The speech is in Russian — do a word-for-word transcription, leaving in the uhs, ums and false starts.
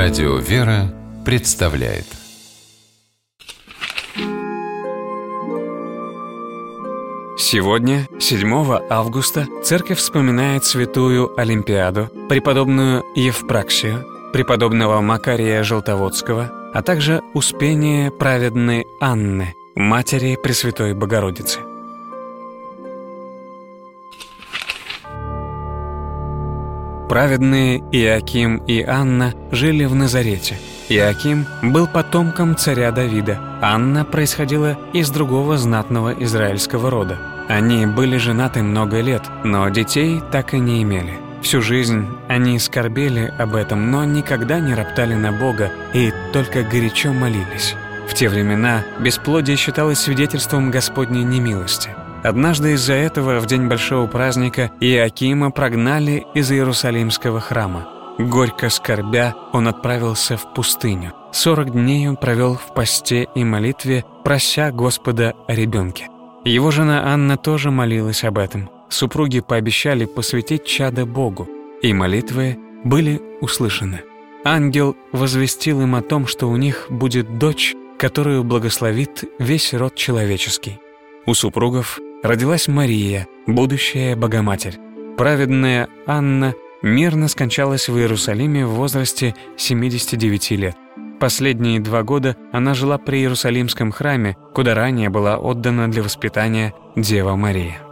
Радио «Вера» представляет. Сегодня, седьмого августа, Церковь вспоминает святую Олимпиаду, преподобную Евпраксию, преподобного Макария Желтоводского, а также Успение праведной Анны, матери Пресвятой Богородицы. Праведные Иоаким и Анна жили в Назарете. Иоаким был потомком царя Давида. Анна происходила из другого знатного израильского рода. Они были женаты много лет, но детей так и не имели. Всю жизнь они скорбели об этом, но никогда не роптали на Бога и только горячо молились. В те времена бесплодие считалось свидетельством Господней немилости. Однажды из-за этого в день большого праздника Иоакима прогнали из Иерусалимского храма. Горько скорбя, он отправился в пустыню. Сорок дней он провел в посте и молитве, прося Господа о ребенке. Его жена Анна тоже молилась об этом. Супруги пообещали посвятить чадо Богу, и молитвы были услышаны. Ангел возвестил им о том, что у них будет дочь, которую благословит весь род человеческий. У супругов родилась Мария, будущая Богоматерь. Праведная Анна мирно скончалась в Иерусалиме в возрасте семидесяти девяти лет. Последние два года она жила при Иерусалимском храме, куда ранее была отдана для воспитания Дева Мария.